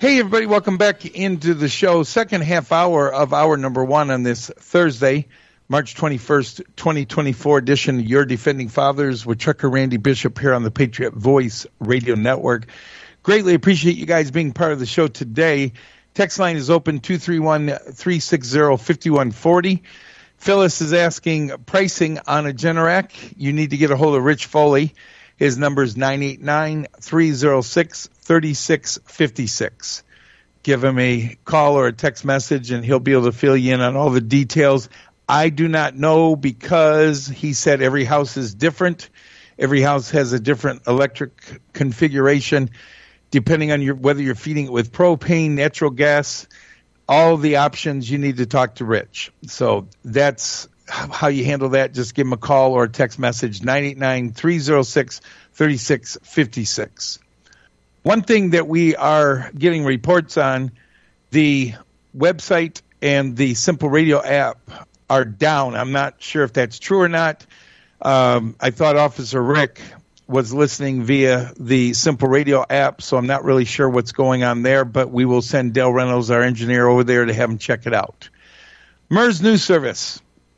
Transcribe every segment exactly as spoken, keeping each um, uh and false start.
Hey, everybody, welcome back into the show. Second half hour of hour number one on this Thursday, March twenty-first, twenty twenty-four edition of Your Defending Fathers with Trucker Randy Bishop here on the Patriot Voice Radio Network. Greatly appreciate you guys being part of the show today. Text line is open, two three one, three six zero, five one four zero. Phyllis is asking pricing on a Generac. You need to get a hold of Rich Foley. His number is nine eight nine, three zero six, three six five six. Give him a call or a text message, and he'll be able to fill you in on all the details. I do not know because he said every house is different. Every house has a different electric configuration, depending on your whether you're feeding it with propane, natural gas, all the options. You need to talk to Rich. So that's how you handle that. Just give him a call or a text message, nine eight nine, three zero six, three six five six. One thing that we are getting reports on, the website and the Simple Radio app are down. I'm not sure if that's true or not. Um, I thought Officer Rick was listening via the Simple Radio app, so I'm not really sure what's going on there, but we will send Dale Reynolds, our engineer, over there to have him check it out. M E R S News Service.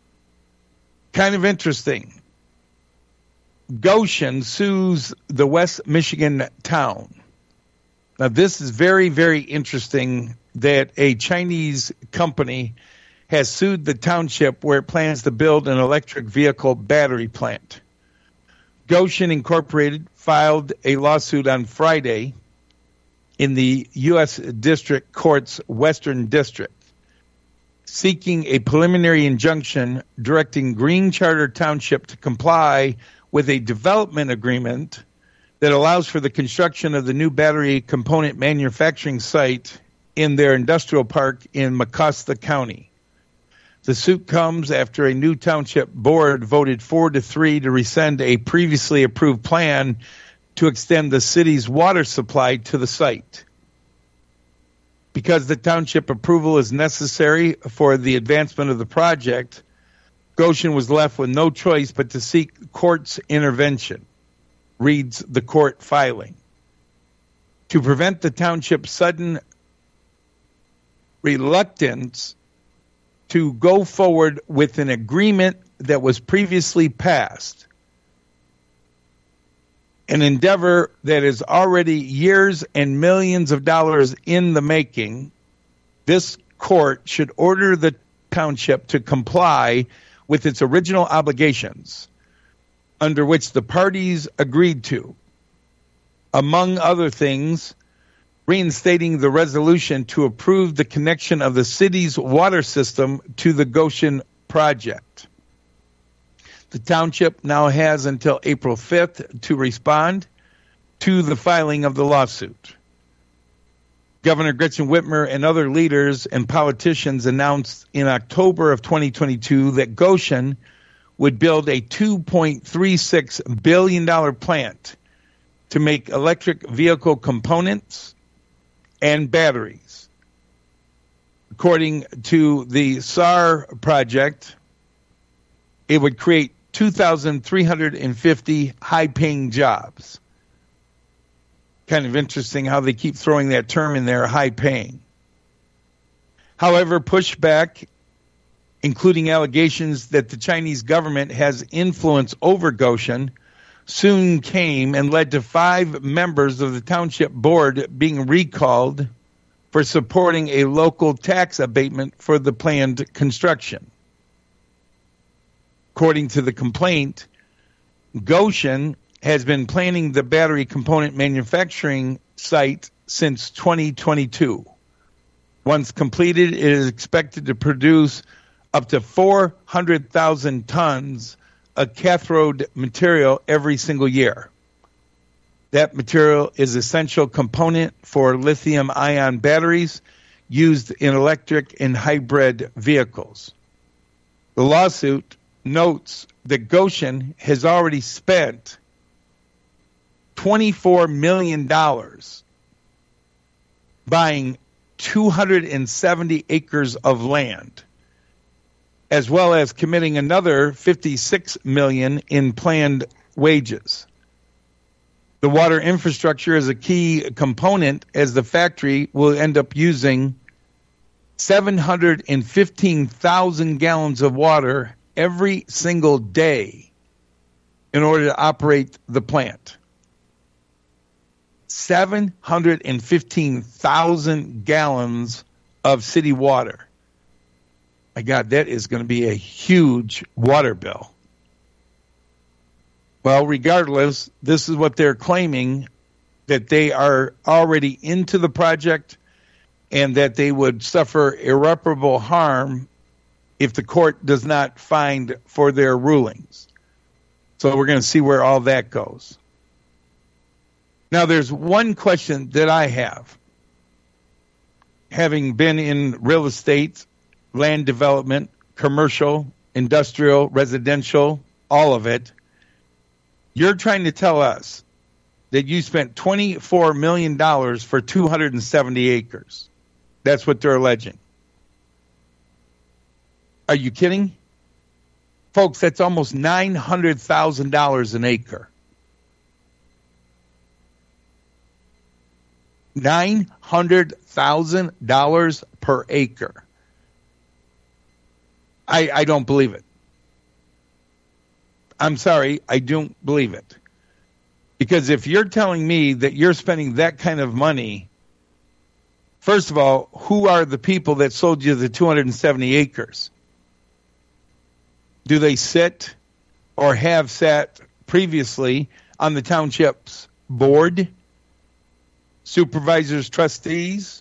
Kind of interesting. Goshen sues the West Michigan town. Now, this is very, very interesting that a Chinese company has sued the township where it plans to build an electric vehicle battery plant. Goshen Incorporated filed a lawsuit on Friday in the U S District Court's Western District, seeking a preliminary injunction directing Green Charter Township to comply with a development agreement that allows for the construction of the new battery component manufacturing site in their industrial park in Mecosta County. The suit comes after a new township board voted four to three to rescind a previously approved plan to extend the city's water supply to the site. Because the township approval is necessary for the advancement of the project, Goshen was left with no choice but to seek court's intervention, reads the court filing. To prevent the township's sudden reluctance to go forward with an agreement that was previously passed, an endeavor that is already years and millions of dollars in the making, this court should order the township to comply with its original obligations under which the parties agreed to, among other things, reinstating the resolution to approve the connection of the city's water system to the Goshen project. The township now has until April fifth to respond to the filing of the lawsuit. Governor Gretchen Whitmer and other leaders and politicians announced in October of twenty twenty-two that Goshen would build a two point three six billion dollars plant to make electric vehicle components and batteries. According to the S A R project, it would create two thousand three hundred fifty high-paying jobs. Kind of interesting how they keep throwing that term in there, high-paying. However, pushback, including allegations that the Chinese government has influence over Goshen, soon came and led to five members of the township board being recalled for supporting a local tax abatement for the planned construction. According to the complaint, Goshen has been planning the battery component manufacturing site since twenty twenty-two. Once completed, it is expected to produce up to four hundred thousand tons of cathode material every single year. That material is an essential component for lithium-ion batteries used in electric and hybrid vehicles. The lawsuit notes that Goshen has already spent twenty-four million dollars buying two hundred seventy acres of land, as well as committing another fifty-six million dollars in planned wages. The water infrastructure is a key component, as the factory will end up using seven hundred fifteen thousand gallons of water every single day in order to operate the plant. seven hundred fifteen thousand gallons of city water. My God, that is going to be a huge water bill. Well, regardless, this is what they're claiming, that they are already into the project and that they would suffer irreparable harm if the court does not find for their rulings. So we're going to see where all that goes. Now, there's one question that I have. Having been in real estate, land development, commercial, industrial, residential, all of it, you're trying to tell us that you spent twenty-four million dollars for two hundred seventy acres. That's what they're alleging. Are you kidding? Folks, that's almost nine hundred thousand dollars an acre. nine hundred thousand dollars per acre. I, I don't believe it. I'm sorry, I don't believe it. Because if you're telling me that you're spending that kind of money, first of all, who are the people that sold you the two hundred seventy acres? Do they sit or have sat previously on the township's board, supervisors, trustees?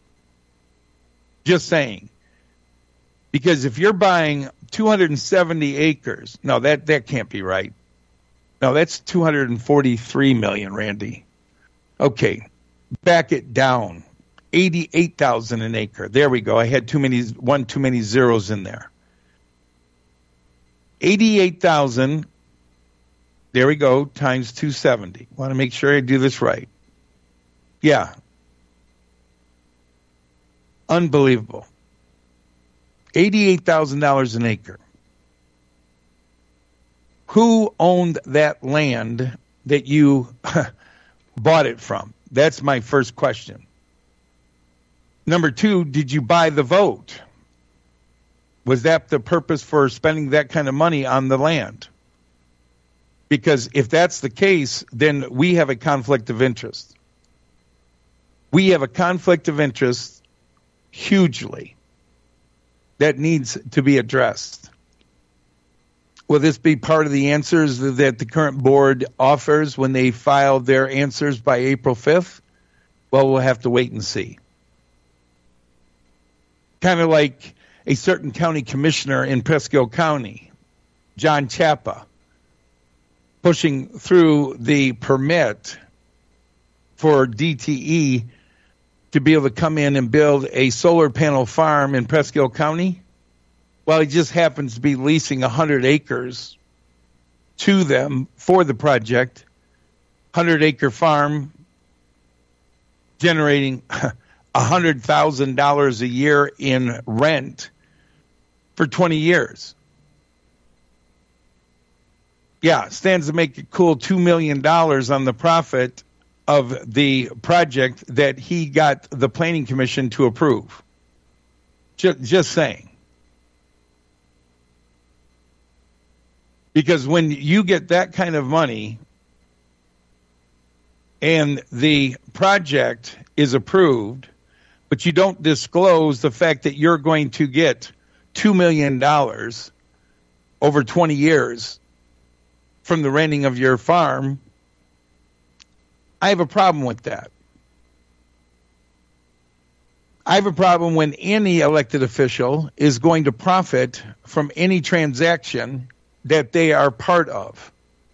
Just saying. Because if you're buying two hundred seventy acres, no, that, that can't be right. No, that's two hundred forty-three million, Randy. Okay, back it down. eighty-eight thousand an acre. There we go. I had too many, one too many zeros in there. eighty-eight thousand, there we go, times two hundred seventy. Want to make sure I do this right. Yeah. Unbelievable. eighty-eight thousand dollars an acre. Who owned that land that you bought it from? That's my first question. Number two, did you buy the vote? Was that the purpose for spending that kind of money on the land? Because if that's the case, then we have a conflict of interest. We have a conflict of interest hugely that needs to be addressed. Will this be part of the answers that the current board offers when they file their answers by April fifth? Well, we'll have to wait and see. Kind of like a certain county commissioner in Presque County, John Chapa, pushing through the permit for D T E to be able to come in and build a solar panel farm in Presque County. Well, he just happens to be leasing one hundred acres to them for the project. one hundred acre farm generating one hundred thousand dollars a year in rent for twenty years. Yeah, stands to make a cool two million dollars on the profit of the project that he got the Planning Commission to approve. Just, just saying. Because when you get that kind of money and the project is approved, but you don't disclose the fact that you're going to get two million dollars over twenty years from the renting of your farm, I have a problem with that. I have a problem when any elected official is going to profit from any transaction that they are part of.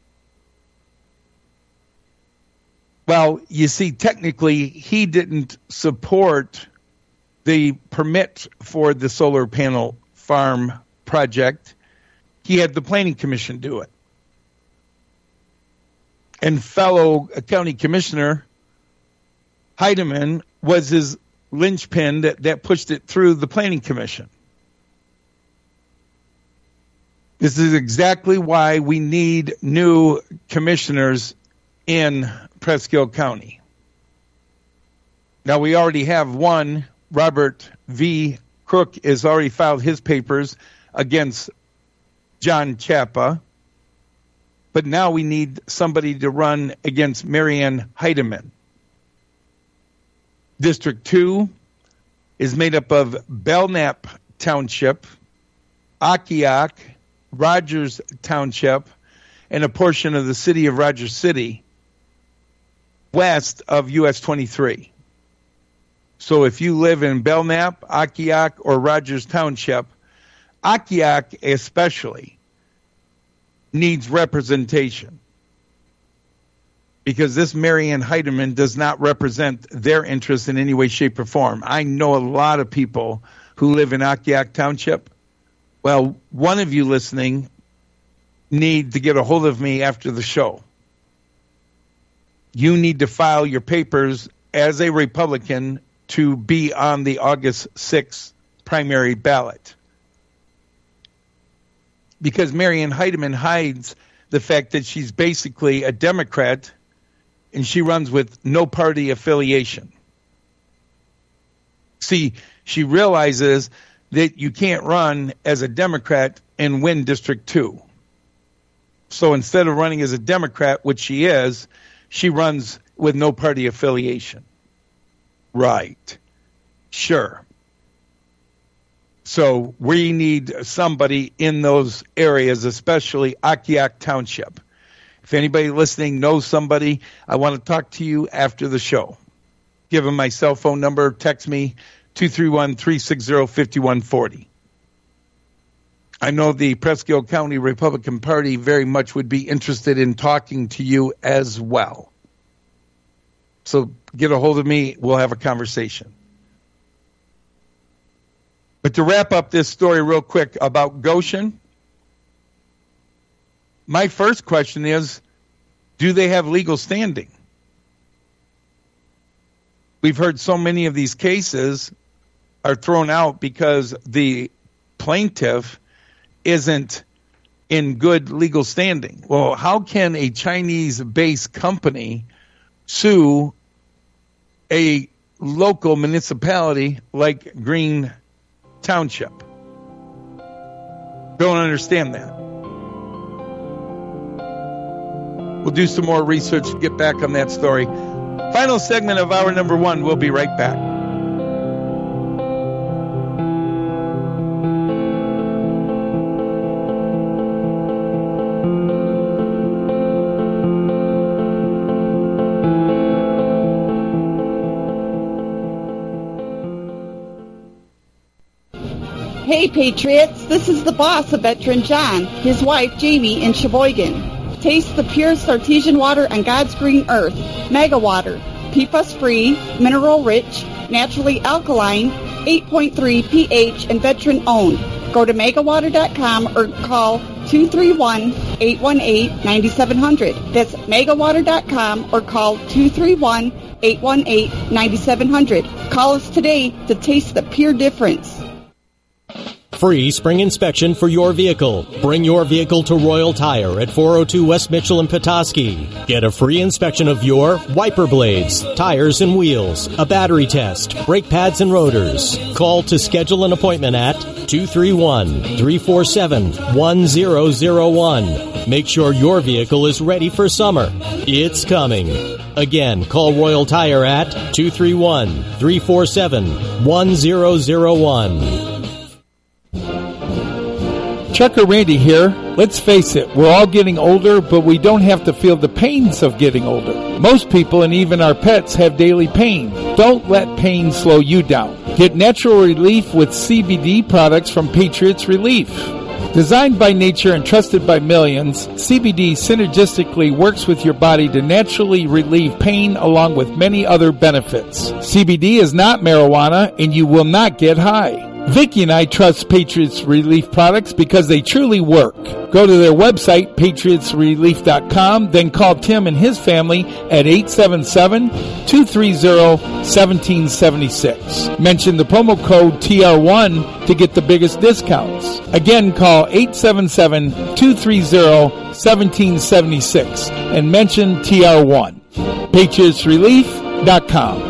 Well, you see, technically, he didn't support the permit for the solar panel farm project. He had the Planning Commission do it. And fellow county commissioner Heidemann was his linchpin that, that pushed it through the Planning Commission. This is exactly why we need new commissioners in Presque County. Now, we already have one. Robert V. Crook has already filed his papers against John Chapa. But now we need somebody to run against Marianne Heidemann. District two is made up of Belknap Township, Akiak, Rogers Township, and a portion of the city of Rogers City, west of U S twenty-three. So if you live in Belknap, Akiak, or Rogers Township, Akiak especially needs representation, because this Marianne Heidemann does not represent their interests in any way, shape, or form. I know a lot of people who live in Akiak Township. Well, one of you listening need to get a hold of me after the show. You need to file your papers as a Republican to be on the August sixth primary ballot. Because Marianne Heidemann hides the fact that she's basically a Democrat and she runs with no party affiliation. See, she realizes that you can't run as a Democrat and win District two. So instead of running as a Democrat, which she is, she runs with no party affiliation. Right. Sure. So we need somebody in those areas, especially Akiak Township. If anybody listening knows somebody, I want to talk to you after the show. Give them my cell phone number. Text me, two three one, three six zero, five one four zero. I know the Presque County Republican Party very much would be interested in talking to you as well. So get a hold of me. We'll have a conversation. But to wrap up this story real quick about Goshen, my first question is, do they have legal standing? We've heard so many of these cases are thrown out because the plaintiff isn't in good legal standing. Well, how can a Chinese-based company sue a local municipality like Green Township? Don't understand that. We'll do some more research to get back on that story. Final segment of hour number one. We'll be right back. Hey Patriots, this is the boss of Veteran John, his wife Jamie in Sheboygan. Taste the purest artesian water on God's green earth, Mega Water. P F A S-free, mineral-rich, naturally alkaline, eight point three pH, and veteran-owned. Go to mega water dot com or call two three one, eight one eight, nine seven zero zero. That's mega water dot com or call two three one, eight one eight, nine seven zero zero. Call us today to taste the pure difference. Free spring inspection for your vehicle. Bring your vehicle to Royal Tire at four oh two West Mitchell in Petoskey. Get a free inspection of your wiper blades, tires and wheels, a battery test, brake pads and rotors. Call to schedule an appointment at two three one, three four seven, one zero zero one. Make sure your vehicle is ready for summer. It's coming. Again, call Royal Tire at two three one, three four seven, one zero zero one. Trucker Randy here. Let's face it, we're all getting older, but we don't have to feel the pains of getting older. Most people and even our pets have daily pain. Don't let pain slow you down. Get natural relief with C B D products from Patriots Relief. Designed by nature and trusted by millions, C B D synergistically works with your body to naturally relieve pain along with many other benefits. C B D is not marijuana and you will not get high. Vicki and I trust Patriots Relief products because they truly work. Go to their website, patriots relief dot com, then call Tim and his family at eight seven seven, two three zero, one seven seven six. Mention the promo code T R one to get the biggest discounts. Again, call eight seven seven, two three zero, one seven seven six and mention T R one. patriots relief dot com.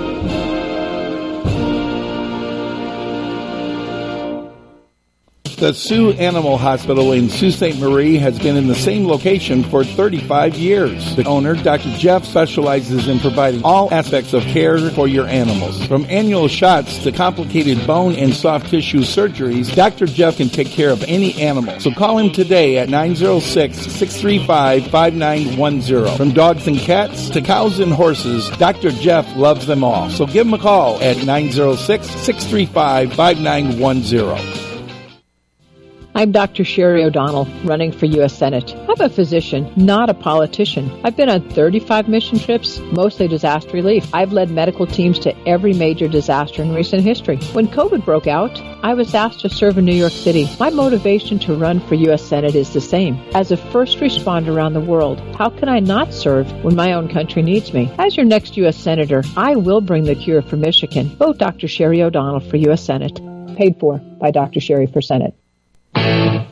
The Sioux Animal Hospital in Sault Ste. Marie has been in the same location for thirty-five years. The owner, Doctor Jeff, specializes in providing all aspects of care for your animals. From annual shots to complicated bone and soft tissue surgeries, Doctor Jeff can take care of any animal. So call him today at nine oh six, six three five, five nine one oh. From dogs and cats to cows and horses, Doctor Jeff loves them all. So give him a call at nine oh six, six three five, five nine one oh. I'm Doctor Sherry O'Donnell, running for U S Senate. I'm a physician, not a politician. I've been on thirty-five mission trips, mostly disaster relief. I've led medical teams to every major disaster in recent history. When COVID broke out, I was asked to serve in New York City. My motivation to run for U S Senate is the same. As a first responder around the world, how can I not serve when my own country needs me? As your next U S Senator, I will bring the cure for Michigan. Vote Doctor Sherry O'Donnell for U S Senate. Paid for by Doctor Sherry for Senate. No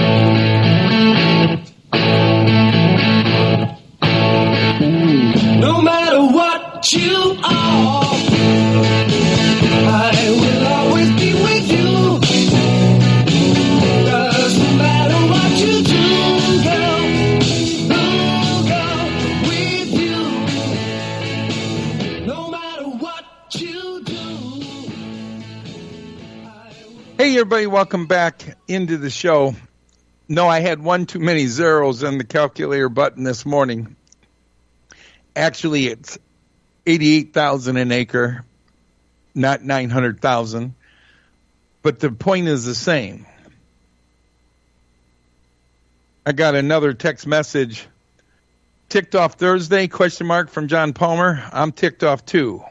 matter what you are, I will always be with you. 'Cause no matter what you do, girl, I'll go with you. No matter what you do. Hey, everybody, welcome back into the show. No, I had one too many zeros on the calculator button this morning. Actually, it's eighty-eight thousand an acre, not nine hundred thousand. But the point is the same. I got another text message. Ticked off Thursday, question mark, from John Palmer. I'm ticked off too.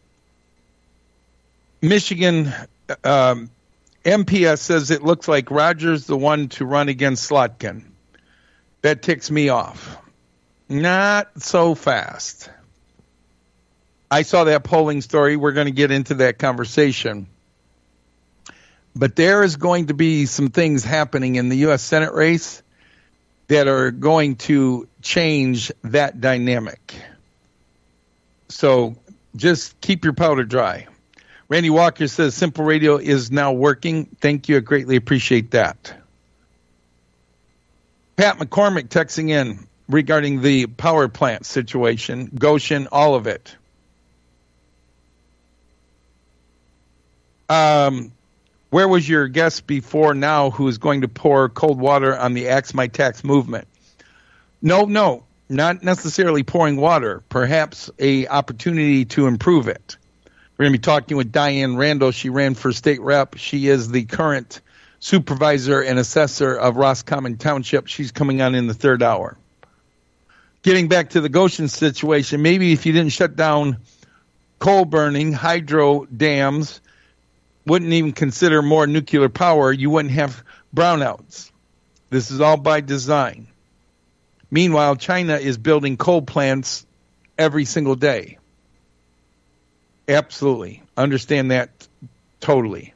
Michigan um, M P S says it looks like Rogers the one to run against Slotkin. That ticks me off. Not so fast. I saw that polling story. We're going to get into that conversation. But there is going to be some things happening in the U S Senate race that are going to change that dynamic. So just keep your powder dry. Randy Walker says Simple Radio is now working. Thank you. I greatly appreciate that. Pat McCormick texting in regarding the power plant situation, Goshen, all of it. Um, where was your guest before now who is going to pour cold water on the Axe My Tax movement? No, no, not necessarily pouring water. Perhaps a opportunity to improve it. We're going to be talking with Diane Randall. She ran for state rep. She is the current supervisor and assessor of Roscommon Township. She's coming on in the third hour. Getting back to the Goshen situation, maybe if you didn't shut down coal burning, hydro dams, wouldn't even consider more nuclear power, you wouldn't have brownouts. This is all by design. Meanwhile, China is building coal plants every single day. Absolutely. Understand that totally.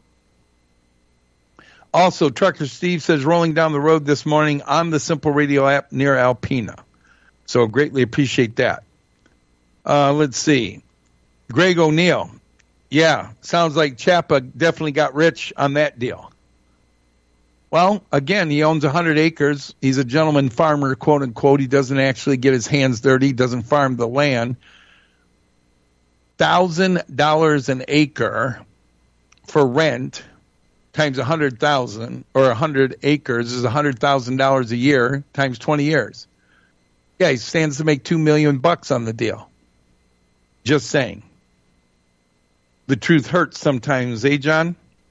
Also, Trucker Steve says rolling down the road this morning on the Simple Radio app near Alpena. So greatly appreciate that. Uh, let's see. Greg O'Neill. Yeah, sounds like Chapa definitely got rich on that deal. Well, again, he owns one hundred acres. He's a gentleman farmer, quote unquote. He doesn't actually get his hands dirty. He doesn't farm the land. one thousand dollars an acre for rent times one hundred thousand or one hundred acres is one hundred thousand dollars a year times twenty years. Yeah, he stands to make two million bucks on the deal. Just saying. The truth hurts sometimes, eh, John?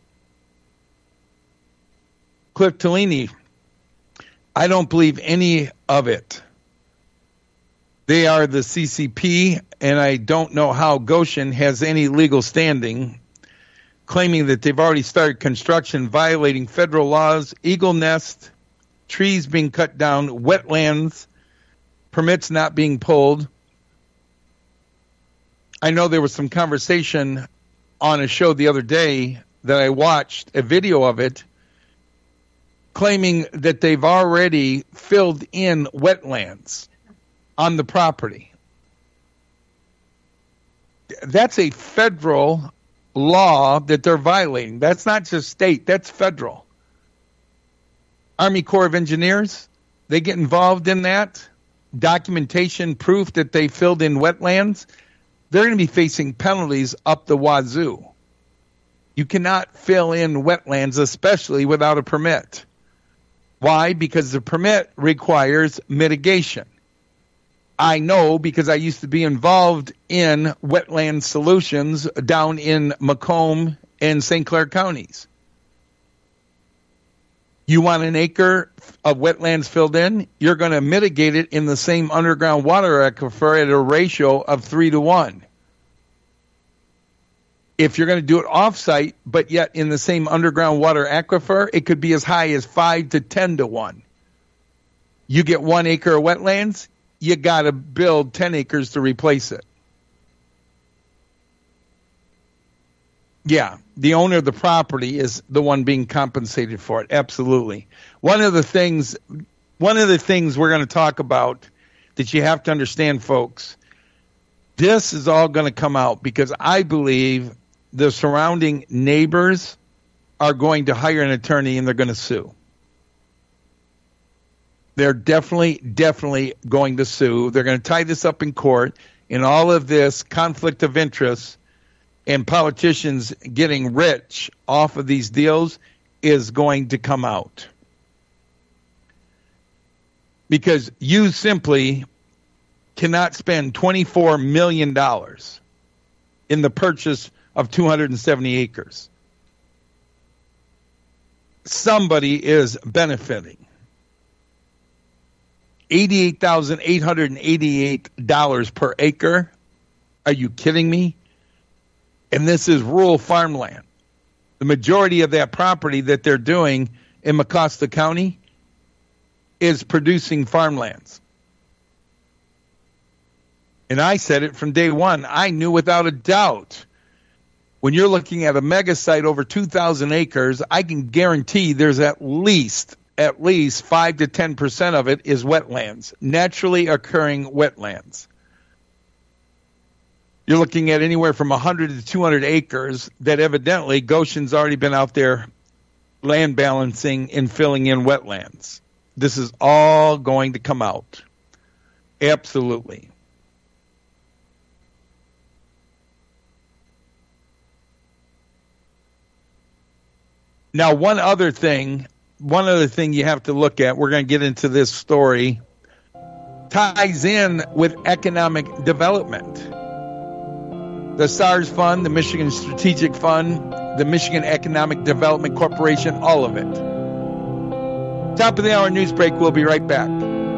Cliff Tellini, I don't believe any of it. They are the C C P, and I don't know how Goshen has any legal standing, claiming that they've already started construction violating federal laws, eagle nest, trees being cut down, wetlands, permits not being pulled. I know there was some conversation on a show the other day that I watched, a video of it, claiming that they've already filled in wetlands on the property. that's a federal law that they're violating. That's not just state, that's federal. Army Corps of Engineers, they get involved in that. Documentation, proof that they filled in wetlands. They're going to be facing penalties up the wazoo. You cannot fill in wetlands, especially without a permit. Why? Because the permit requires mitigation. I know because I used to be involved in wetland solutions down in Macomb and Saint Clair counties. You want an acre of wetlands filled in, you're going to mitigate it in the same underground water aquifer at a ratio of three to one. If you're going to do it off-site, but yet in the same underground water aquifer, it could be as high as five to ten to one. You get one acre of wetlands, you got to build ten acres to replace it. Yeah, the owner of the property is the one being compensated for it. Absolutely. One of the things, one of the things we're going to talk about that you have to understand, folks, this is all going to come out because I believe the surrounding neighbors are going to hire an attorney and they're going to sue. They're definitely, definitely going to sue. They're going to tie this up in court, and all of this conflict of interest and politicians getting rich off of these deals is going to come out. Because you simply cannot spend twenty-four million dollars in the purchase of two hundred seventy acres. Somebody is benefiting. eighty-eight thousand eight hundred eighty-eight dollars per acre. Are you kidding me? And this is rural farmland. The majority of that property that they're doing in Mecosta County is producing farmlands. And I said it from day one. I knew without a doubt, when you're looking at a mega site over two thousand acres, I can guarantee there's at least, at least five to ten percent of it is wetlands, naturally occurring wetlands. You're looking at anywhere from one hundred to two hundred acres that evidently Goshen's already been out there land balancing and filling in wetlands. This is all going to come out. Absolutely. Now, one other thing, one other thing you have to look at, we're going to get into this story, ties in with economic development. The SARS Fund, the Michigan Strategic Fund, the Michigan Economic Development Corporation, all of it. Top of the hour news break. We'll be right back.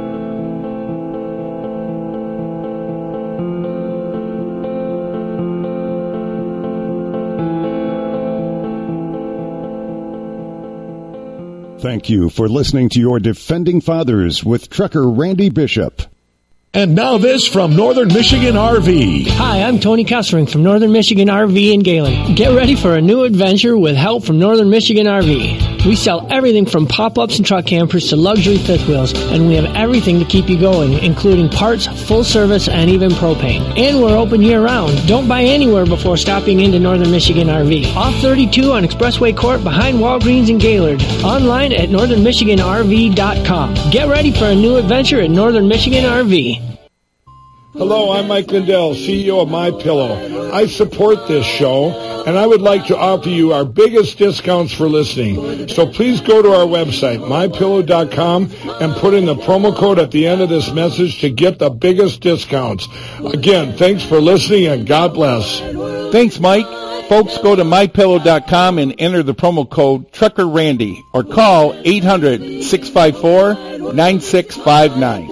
Thank you for listening to your Defending Fathers with Trucker Randy Bishop. And now this from Northern Michigan R V. Hi, I'm Tony Kessering from Northern Michigan R V in Galen. Get ready for a new adventure with help from Northern Michigan R V. We sell everything from pop-ups and truck campers to luxury fifth wheels, and we have everything to keep you going, including parts, full service, and even propane. And we're open year-round. Don't buy anywhere before stopping into Northern Michigan R V. Off thirty-two on Expressway Court behind Walgreens in Gaylord. Online at northern michigan r v dot com. Get ready for a new adventure at Northern Michigan R V. Hello, I'm Mike Lindell, C E O of MyPillow. I support this show, and I would like to offer you our biggest discounts for listening. So please go to our website, my pillow dot com, and put in the promo code at the end of this message to get the biggest discounts. Again, thanks for listening, and God bless. Thanks, Mike. Folks, go to my pillow dot com and enter the promo code Trucker Randy, or call eight hundred, six five four, nine six five nine.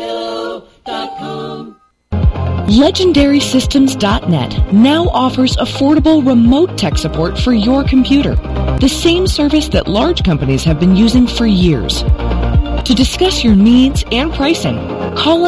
Legendary Systems dot net now offers affordable remote tech support for your computer, the same service that large companies have been using for years. To discuss your needs and pricing, call